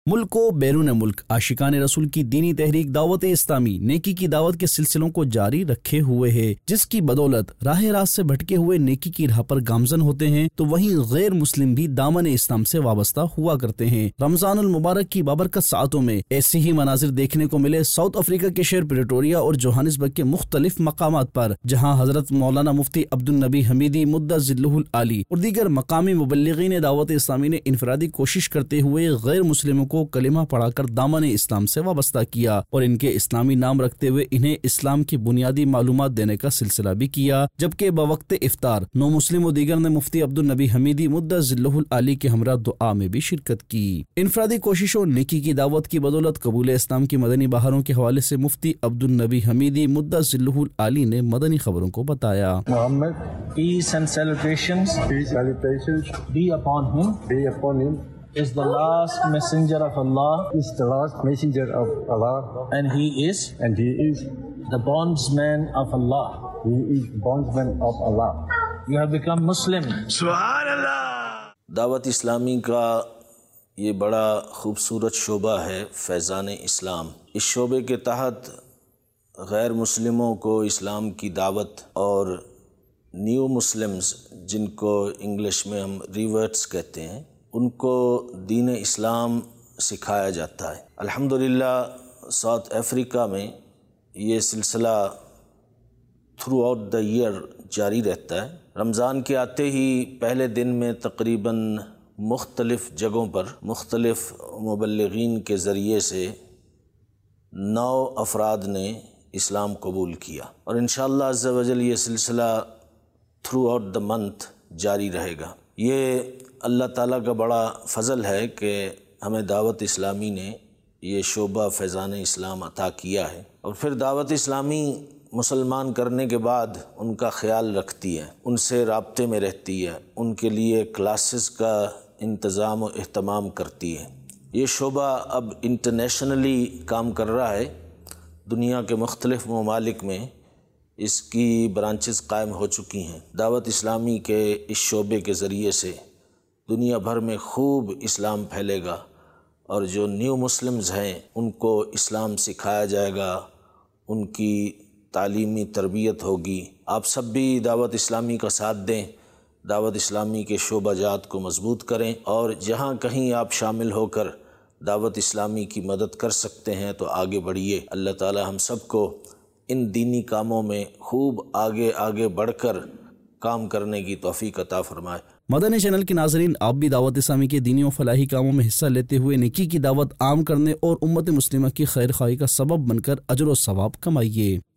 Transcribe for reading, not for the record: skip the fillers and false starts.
ملک و بیرون ملک عاشقان رسول کی دینی تحریک دعوت اسلامی نیکی کی دعوت کے سلسلوں کو جاری رکھے ہوئے ہے، جس کی بدولت راہ راست سے بھٹکے ہوئے نیکی کی راہ پر گامزن ہوتے ہیں، تو وہیں غیر مسلم بھی دامن اسلام سے وابستہ ہوا کرتے ہیں۔ رمضان المبارک کی بابرکت ساعتوں میں ایسے ہی مناظر دیکھنے کو ملے ساؤتھ افریقہ کے شہر پریٹوریا اور جوہانسبرگ کے مختلف مقامات پر، جہاں حضرت مولانا مفتی عبدالنبی حمیدی مدۃ ظلہ العالی اور دیگر مقامی مبلغین دعوت اسلامی نے انفرادی کوشش کرتے ہوئے غیر مسلموں کو کلمہ پڑھا کر دامن اسلام سے وابستہ کیا اور ان کے اسلامی نام رکھتے ہوئے انہیں اسلام کی بنیادی معلومات دینے کا سلسلہ بھی کیا، جبکہ بوقت افطار نو مسلم و دیگر نے مفتی عبدالنبی حمیدی مدۃ ظلہ العالی کے ہمراہ دعا میں بھی شرکت کی۔ انفرادی کوششوں نیکی کی دعوت کی بدولت قبول اسلام کی مدنی بہاروں کے حوالے سے مفتی عبدالنبی حمیدی مدۃ ظلہ العالی نے مدنی خبروں کو بتایا۔ Muhammad, peace and salutations be upon him, is the last messenger of Allah, and he is the bondsman of Allah. You have become Muslim. سبحان اللہ۔ دعوت اسلامی کا یہ بڑا خوبصورت شعبہ ہے فیضان اسلام۔ اس شعبے کے تحت غیر مسلموں کو اسلام کی دعوت اور نیو مسلمز، جن کو انگلش میں ہم ریورٹس کہتے ہیں، ان کو دین اسلام سکھایا جاتا ہے۔ الحمدللہ ساؤتھ افریقہ میں یہ سلسلہ تھرو آؤٹ دا ایئر جاری رہتا ہے۔ رمضان کے آتے ہی پہلے دن میں تقریباً مختلف جگہوں پر مختلف مبلغین کے ذریعے سے 9 افراد نے اسلام قبول کیا، اور انشاءاللہ عز و جل یہ سلسلہ تھرو آؤٹ دا منتھ جاری رہے گا۔ یہ اللہ تعالیٰ کا بڑا فضل ہے کہ ہمیں دعوت اسلامی نے یہ شعبہ فیضان اسلام عطا کیا ہے، اور پھر دعوت اسلامی مسلمان کرنے کے بعد ان کا خیال رکھتی ہے، ان سے رابطے میں رہتی ہے، ان کے لیے کلاسز کا انتظام و اہتمام کرتی ہے۔ یہ شعبہ اب انٹرنیشنلی کام کر رہا ہے، دنیا کے مختلف ممالک میں اس کی برانچز قائم ہو چکی ہیں۔ دعوت اسلامی کے اس شعبے کے ذریعے سے دنیا بھر میں خوب اسلام پھیلے گا، اور جو نیو مسلمز ہیں ان کو اسلام سکھایا جائے گا، ان کی تعلیمی تربیت ہوگی۔ آپ سب بھی دعوت اسلامی کا ساتھ دیں، دعوت اسلامی کے شعبہ جات کو مضبوط کریں، اور جہاں کہیں آپ شامل ہو کر دعوت اسلامی کی مدد کر سکتے ہیں تو آگے بڑھیے۔ اللہ تعالی ہم سب کو ان دینی کاموں میں خوب آگے بڑھ کر کام کرنے کی توفیق عطا فرمائے۔ مدنی چینل کے ناظرین، آپ بھی دعوت اسلامی کے دینی و فلاحی کاموں میں حصہ لیتے ہوئے نیکی کی دعوت عام کرنے اور امت مسلمہ کی خیر خواہی کا سبب بن کر اجر و ثواب کمائیے۔